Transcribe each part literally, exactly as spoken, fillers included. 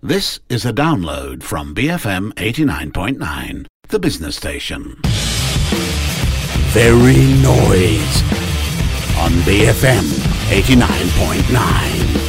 This is a download from B F M eighty-nine point nine, the business station. Very noise on B F M eighty-nine point nine.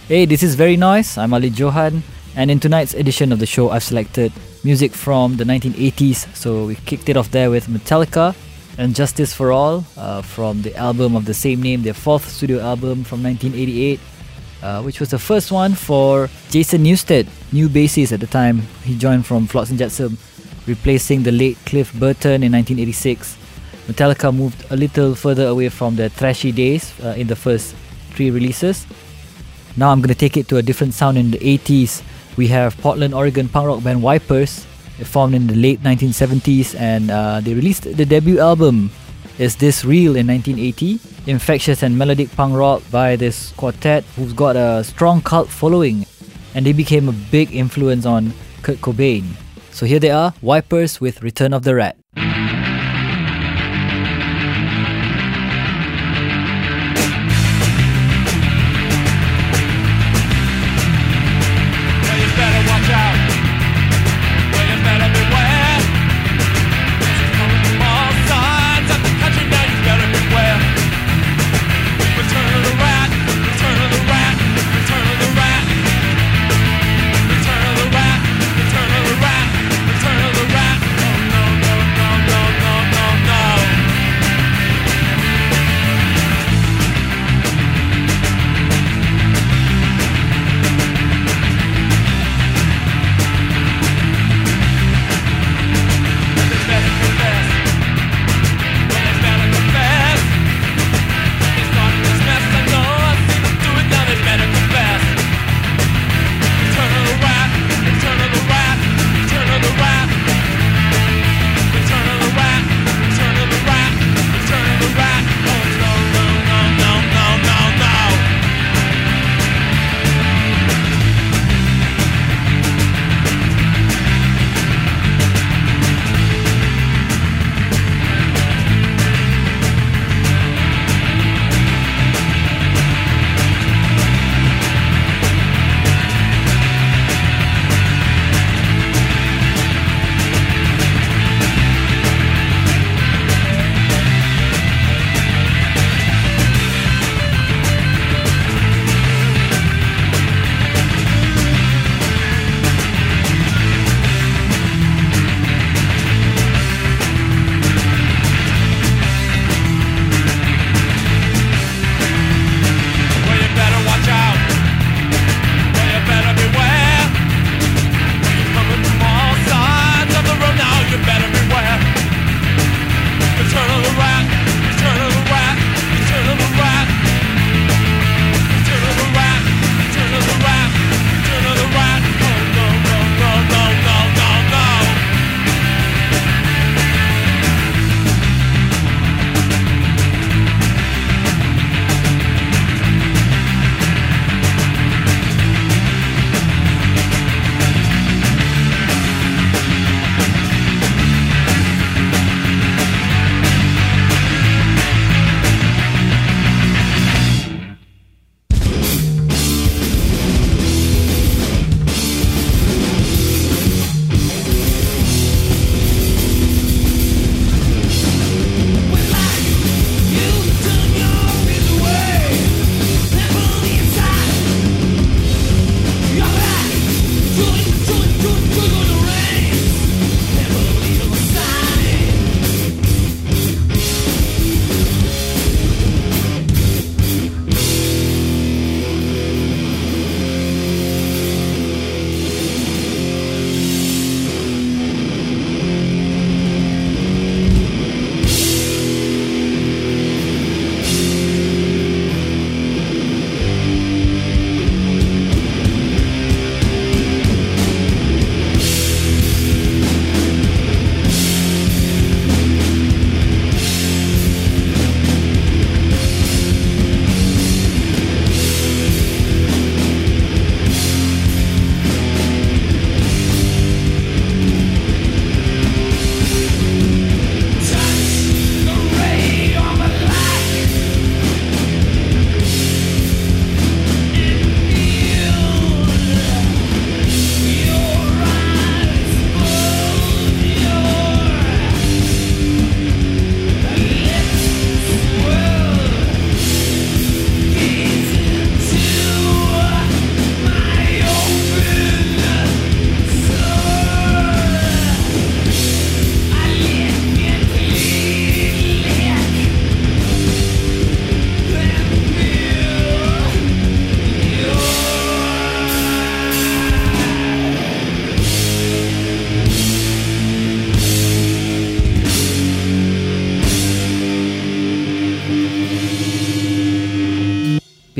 Hey, this is Very Noise. I'm Ali Johan, and in tonight's edition of the show, I've selected music from the nineteen eighties. So we kicked it off there with Metallica and Justice for All uh, from the album of the same name, their fourth studio album from nineteen eighty-eight, uh, which was the first one for Jason Newsted, new bassist at the time. He joined from Flotsam Jetsam, replacing the late Cliff Burton in nineteen eighty-six. Metallica moved a little further away from their thrashy days uh, in the first three releases. Now I'm going to take it to a different sound in the eighties. We have Portland, Oregon punk rock band Wipers. They formed in the late nineteen seventies and uh, they released the debut album Is This Real in nineteen eighty. Infectious and melodic punk rock by this quartet who's got a strong cult following, and they became a big influence on Kurt Cobain. So here they are, Wipers with Return of the Rat. Return of the rat, return of the rat, oh no, no, no, no.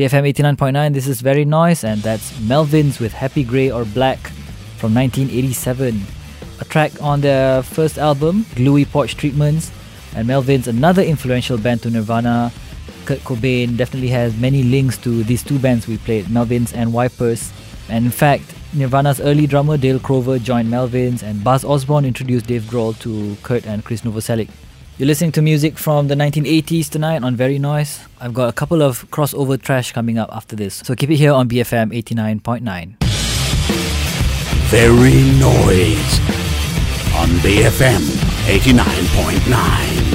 B F M eighty-nine point nine, this is Very Noise, and that's Melvins with Happy Grey or Black from nineteen eighty-seven. A track on their first album, Gluey Porch Treatments. And Melvins, another influential band to Nirvana. Kurt Cobain definitely has many links to these two bands we played, Melvins and Wipers. And in fact, Nirvana's early drummer Dale Crover joined Melvins, and Buzz Osborne introduced Dave Grohl to Kurt and Chris Novoselic. You're listening to music from the nineteen eighties tonight on Very Noise. I've got a couple of crossover trash coming up after this, so keep it here on B F M eighty-nine point nine. Very Noise on B F M eighty-nine point nine.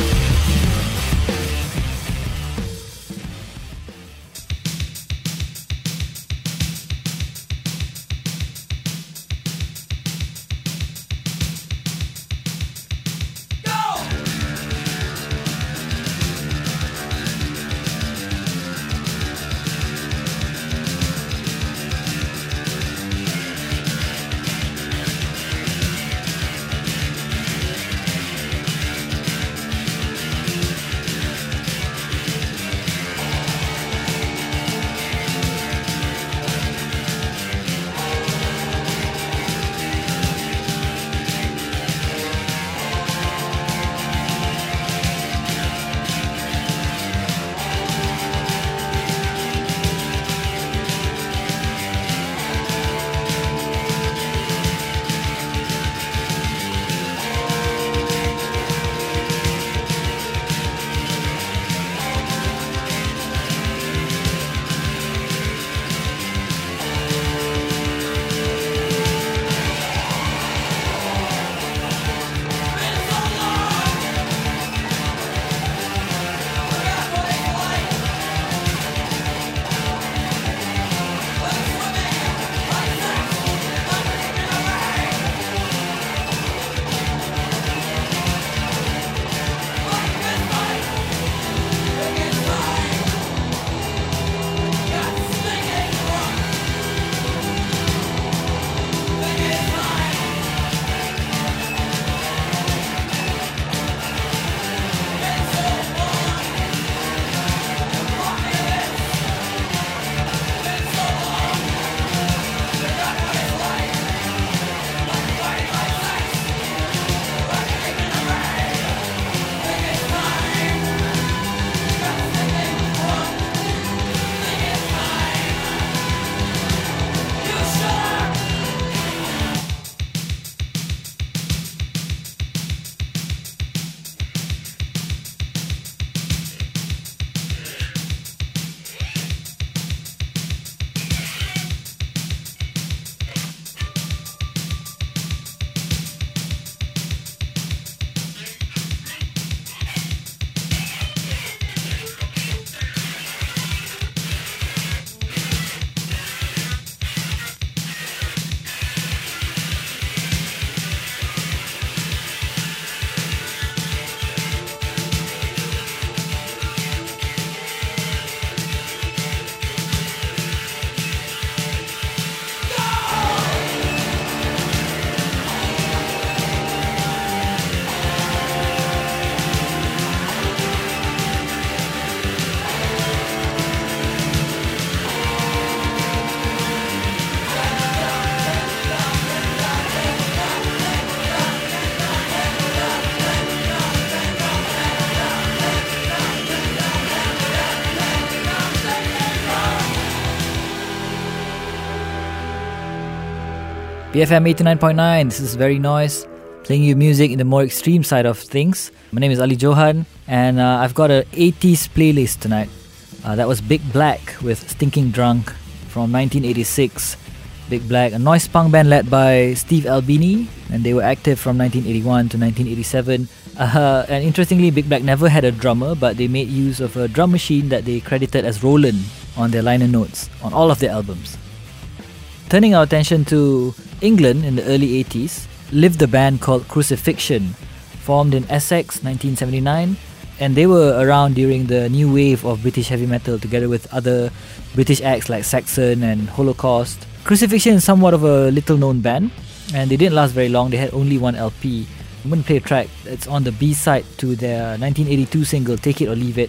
B F M eighty-nine point nine, this is Very Noise, playing you music in the more extreme side of things. My name is Ali Johan, and uh, I've got an eighties playlist tonight. Uh, that was Big Black with Stinking Drunk from nineteen eighty-six. Big Black, a noise punk band led by Steve Albini, and they were active from nineteen eighty-one to nineteen eighty-seven. Uh, and interestingly, Big Black never had a drummer, but they made use of a drum machine that they credited as Roland on their liner notes on all of their albums. Turning our attention to England in the early eighties, lived a band called Crucifixion, formed in Essex nineteen seventy-nine, and they were around during the new wave of British heavy metal together with other British acts like Saxon and Holocaust. Crucifixion is somewhat of a little known band, and they didn't last very long. They had only one L P. I'm going to play a track that's on the B-side to their nineteen eighty-two single Take It or Leave It,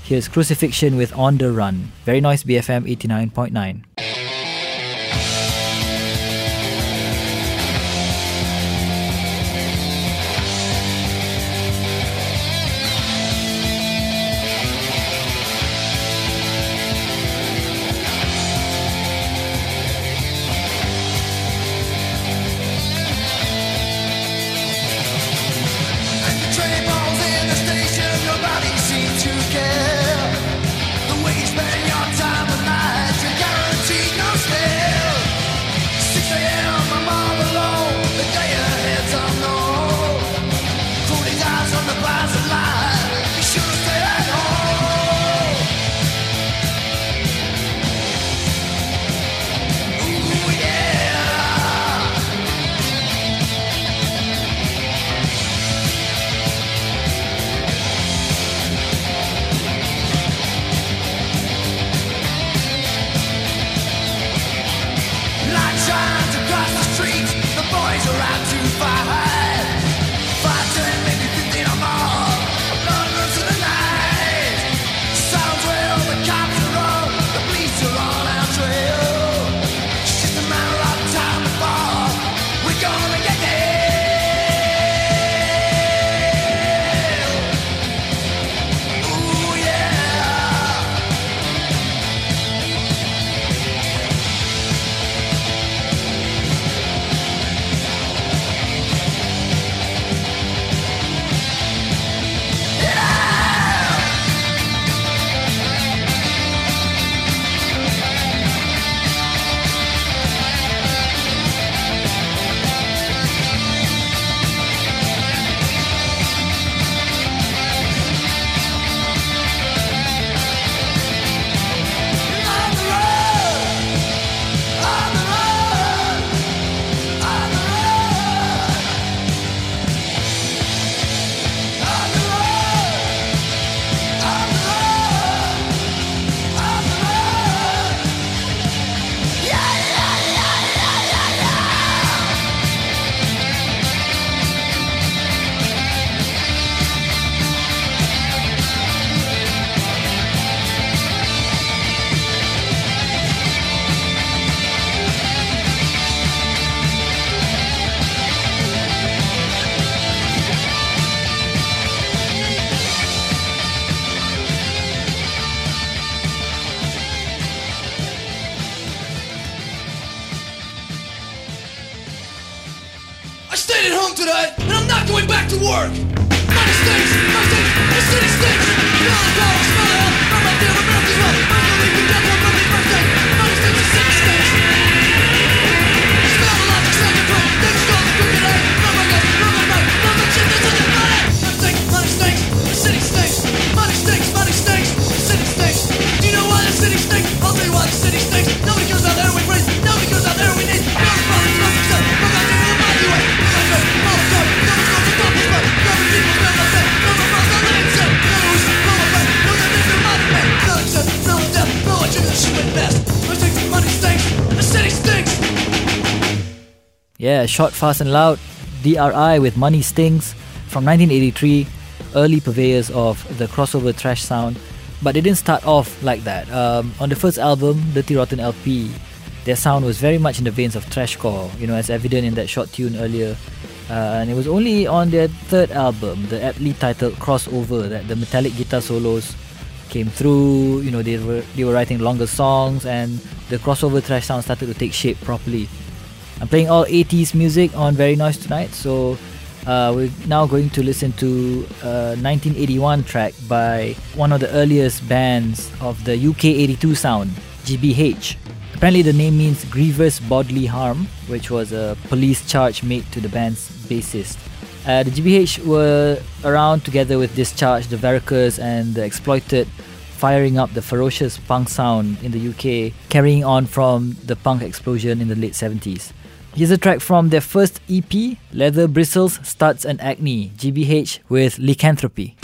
Here's Crucifixion with On The Run. Very nice, B F M eighty-nine point nine. Yeah, Short, Fast and Loud, D R I with Money Stings from nineteen eighty-three, early purveyors of the crossover thrash sound. But they didn't start off like that. Um, on the first album, Dirty Rotten L P, their sound was very much in the veins of thrashcore, you know, as evident in that short tune earlier. Uh, and it was only on their third album, the aptly titled Crossover, that the metallic guitar solos came through. You know, they were they were writing longer songs, and the crossover thrash sound started to take shape properly. I'm playing all eighties music on Very Noise tonight, so uh, we're now going to listen to a nineteen eighty-one track by one of the earliest bands of the U K eighty-two sound, G B H. Apparently the name means Grievous Bodily Harm, which was a police charge made to the band's bassist. Uh, the G B H were around together with Discharge, the Veracruz and the Exploited, firing up the ferocious punk sound in the U K, carrying on from the punk explosion in the late seventies. Here's a track from their first E P, Leather Bristles, Studs and Acne, G B H with Lycanthropy.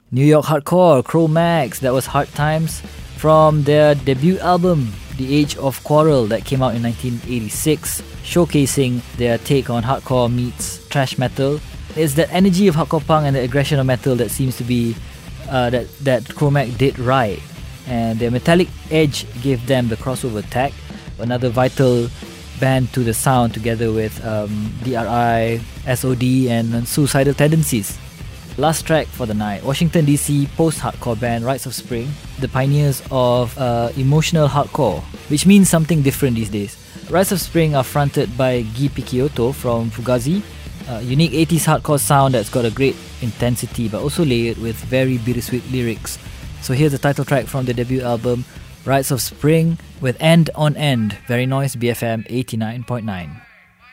New York Hardcore, Cro-Max, that was Hard Times, from their debut album, The Age of Quarrel, that came out in nineteen eighty-six, showcasing their take on hardcore meets thrash metal. It's that energy of hardcore punk and the aggression of metal that seems to be, uh, that, that Cro-Max did right. And their metallic edge gave them the crossover tag, another vital band to the sound, together with um, D R I, S O D and Suicidal Tendencies. Last track for the night, Washington D C post-hardcore band Rites of Spring, the pioneers of uh, emotional hardcore, which means something different these days. Rites of Spring are fronted by Guy Picciotto from Fugazi, a unique eighties hardcore sound that's got a great intensity but also layered with very bittersweet lyrics. So here's the title track from the debut album, Rites of Spring, with End on End. Very Noise B F M eighty-nine point nine.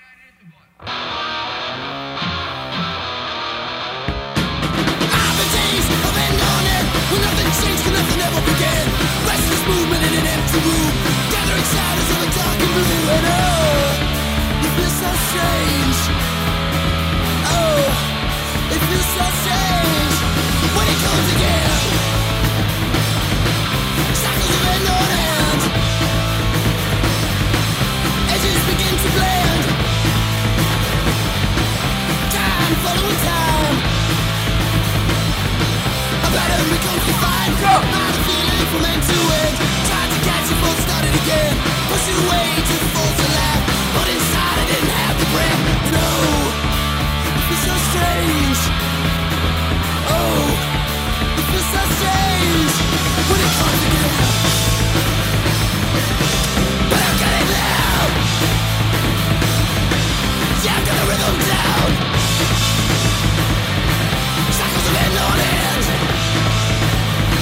Movement in an empty room, gathering shadows of a darkened blue. And oh, it feels so strange. Oh, it feels so strange when it comes again. Shackles of end on end, edges begin to blend. Time following time, a pattern becomes defined. Not a feeling from end to end. Tried to catch your full started again. Push it away to the false alarm. But inside I didn't have the breath. No, it feels so strange. Oh, it feels so strange when it comes again. But I've got it now. Yeah, I've got the rhythm down. Shackles of end on end.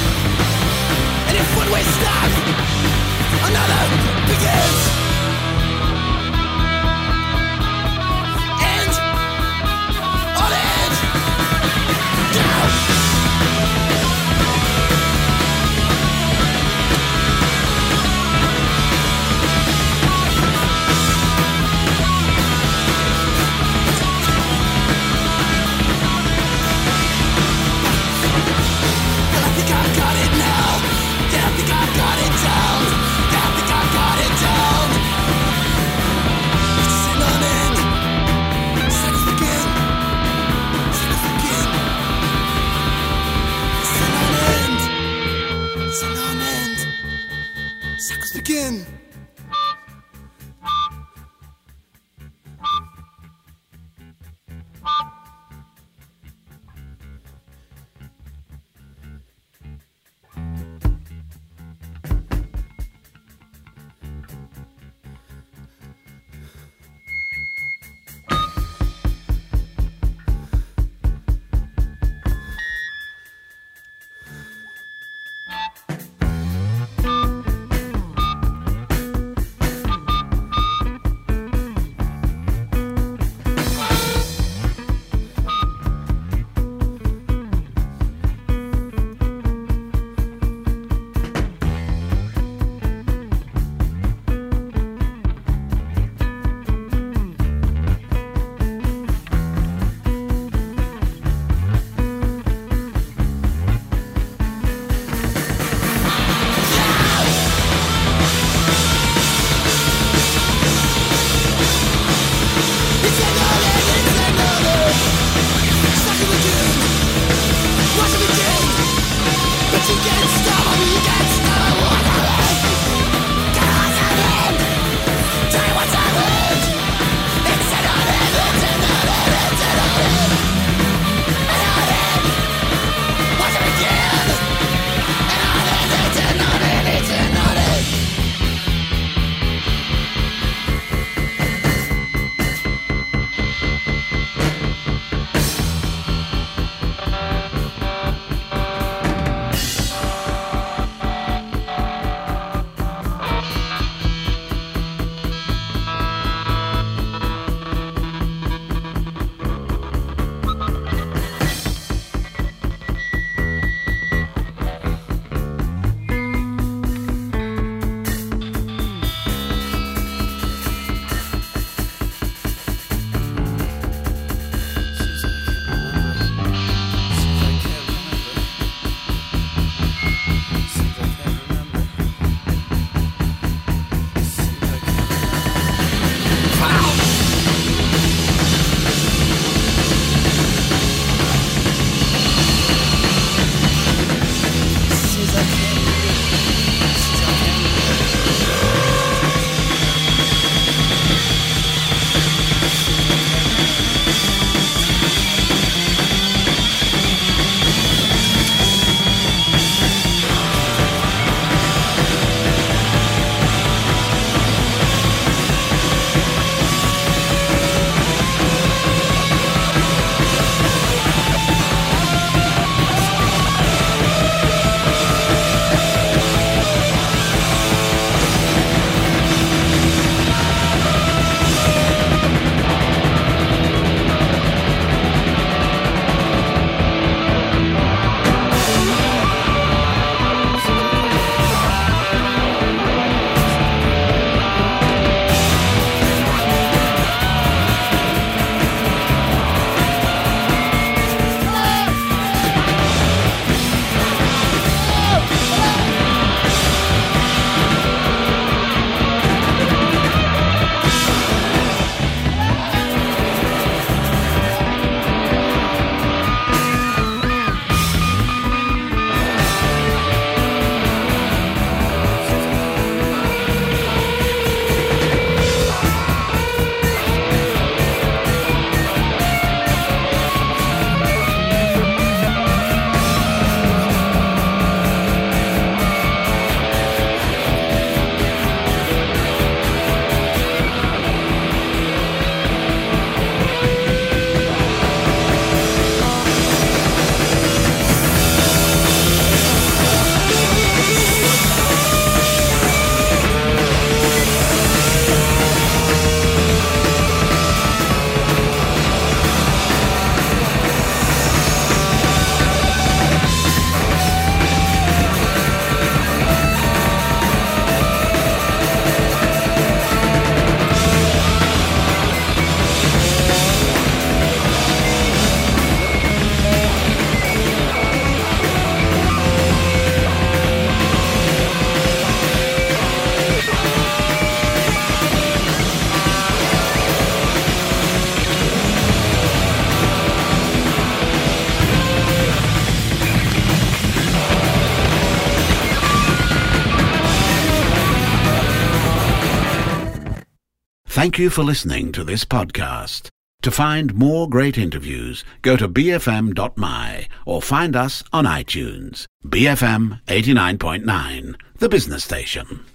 And if one way stops, another begins. Thank you for listening to this podcast. To find more great interviews, go to b f m dot m y or find us on iTunes. B F M eighty-nine point nine, the business station.